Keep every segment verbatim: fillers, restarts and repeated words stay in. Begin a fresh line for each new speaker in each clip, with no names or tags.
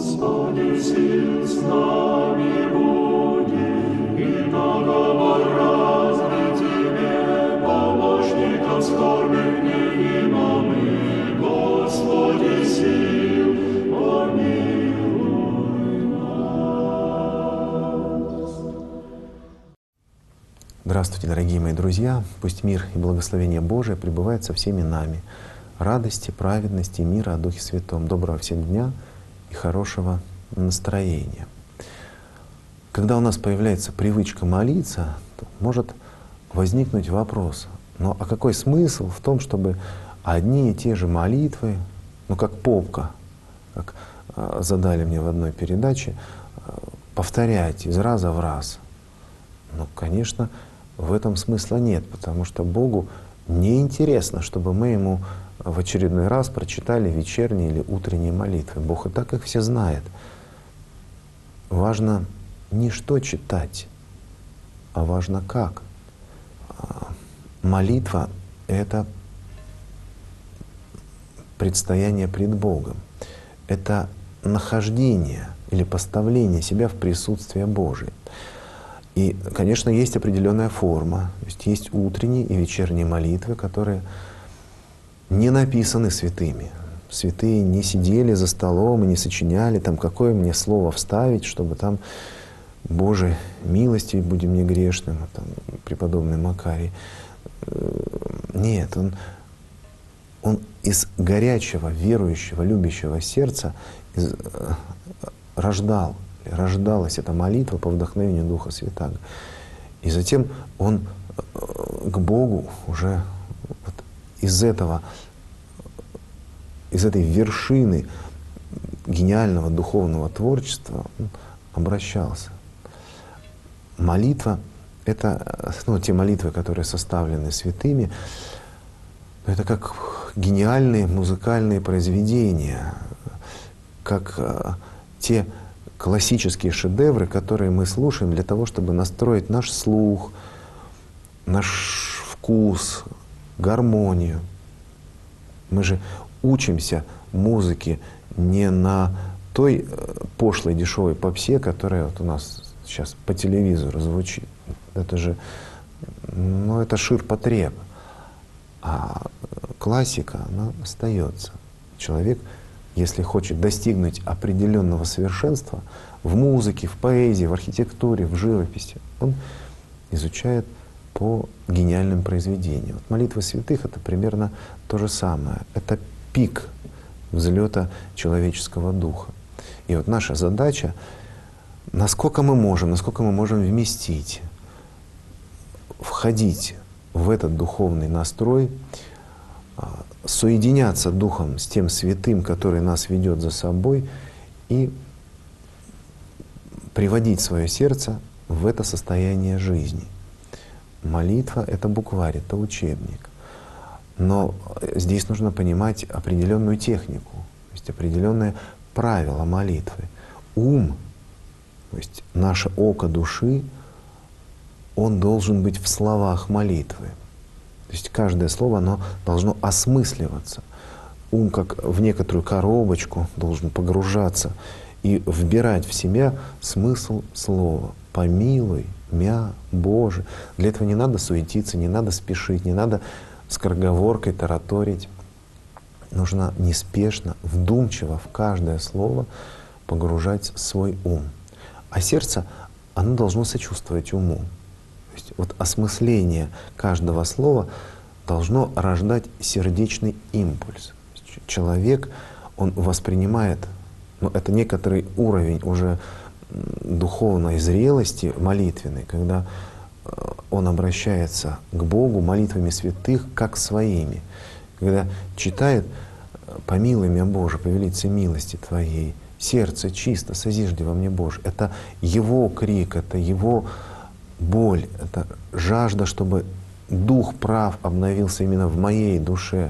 Господи, сил с нами буди, и договор разный Тебе, помощником скорбных невидимым, Господи, сил, помилуй нас.
Здравствуйте, дорогие мои друзья! Пусть мир и благословение Божие пребывают со всеми нами. Радости, праведности, мира о Духе Святом. Доброго всем дня и хорошего настроения. Когда у нас появляется привычка молиться, то может возникнуть вопрос: ну а какой смысл в том, чтобы одни и те же молитвы, ну как попка, как э, задали мне в одной передаче, э, повторять из раза в раз? Ну, конечно, в этом смысла нет, потому что Богу неинтересно, чтобы мы Ему в очередной раз прочитали вечерние или утренние молитвы. Бог и так их все знает. Важно не что читать, а важно как. Молитва — это предстояние пред Богом. Это нахождение или поставление себя в присутствие Божие. И, конечно, есть определенная форма. То есть есть утренние и вечерние молитвы, которые не написаны святыми. Святые не сидели за столом и не сочиняли, там, какое мне слово вставить, чтобы там Боже, милости будем не грешным, там, преподобный Макарий. Нет, он, он из горячего, верующего, любящего сердца из, рождал, рождалась эта молитва по вдохновению Духа Святаго. И затем он к Богу уже вот из этого, из этой вершины гениального духовного творчества обращался. Молитва — это, ну, те молитвы, которые составлены святыми, это как гениальные музыкальные произведения, как а, те классические шедевры, которые мы слушаем для того, чтобы настроить наш слух, наш вкус, гармонию. Мы же учимся музыке не на той пошлой дешевой попсе, которая вот у нас сейчас по телевизору звучит. Это же, ну, это ширпотреб. А классика, она остается. Человек, если хочет достигнуть определенного совершенства в музыке, в поэзии, в архитектуре, в живописи, он изучает по гениальным произведениям. Вот молитвы святых — это примерно то же самое. Это пик взлета человеческого духа. И вот наша задача, насколько мы можем, насколько мы можем вместить, входить в этот духовный настрой, соединяться духом с тем святым, который нас ведет за собой, и приводить свое сердце в это состояние жизни. Молитва — это букварь, это учебник. Но здесь нужно понимать определенную технику, то есть определенные правила молитвы. Ум, то есть наше око души, он должен быть в словах молитвы. То есть каждое слово, оно должно осмысливаться. Ум, как в некоторую коробочку, должен погружаться и вбирать в себя смысл слова. «Помилуй мя, Боже». Для этого не надо суетиться, не надо спешить, не надо скороговоркой тараторить. Нужно неспешно, вдумчиво в каждое слово погружать свой ум. А сердце, оно должно сочувствовать уму. То есть вот осмысление каждого слова должно рождать сердечный импульс. Человек, он воспринимает, ну, это некоторый уровень уже духовной зрелости молитвенной, когда он обращается к Богу молитвами святых как своими. Когда читает «Помилуй меня, Боже, по велице милости Твоей, сердце чисто, созижди во мне, Боже». Это его крик, это его боль, это жажда, чтобы Дух прав обновился именно в моей душе.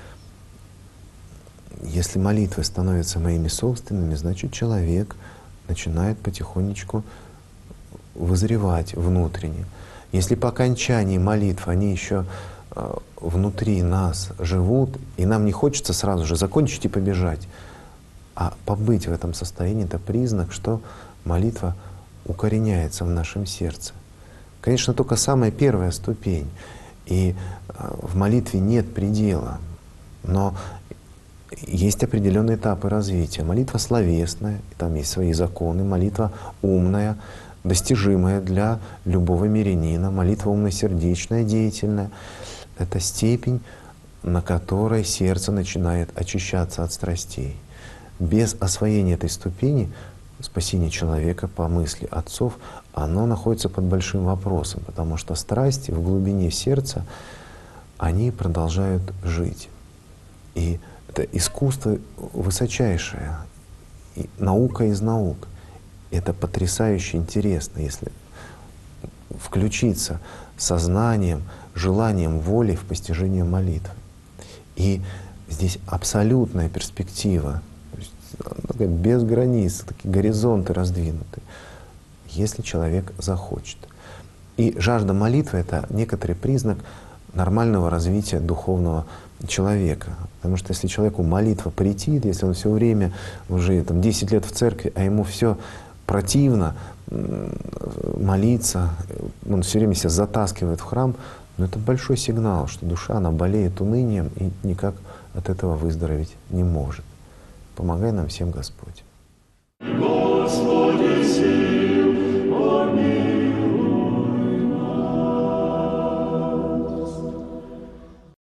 Если молитвы становятся моими собственными, значит, человек начинает потихонечку вызревать внутренне. Если по окончании молитвы они еще э, внутри нас живут, и нам не хочется сразу же закончить и побежать, А побыть в этом состоянии — это признак, что молитва укореняется в нашем сердце. Конечно, только самая первая ступень, и в молитве нет предела, но есть определенные этапы развития. Молитва словесная, там есть свои законы, молитва умная, достижимая для любого мирянина, молитва умно-сердечная, деятельная. Это степень, на которой сердце начинает очищаться от страстей. Без освоения этой ступени спасение человека, по мысли отцов, оно находится под большим вопросом, потому что страсти в глубине сердца, они продолжают жить. И это искусство высочайшее, и наука из наук. Это потрясающе интересно, если включиться сознанием, желанием, волей в постижение молитвы. И здесь абсолютная перспектива, то есть, без границ, такие горизонты раздвинуты, если человек захочет. И жажда молитвы — это некоторый признак нормального развития духовного человека. Потому что если человеку молитва претит, если он все время уже там, десять лет в церкви, а ему все противно молиться, он все время себя затаскивает в храм, но это большой сигнал, что душа, она болеет унынием и никак от этого выздороветь не может. Помогай нам всем, Господь.
Господи,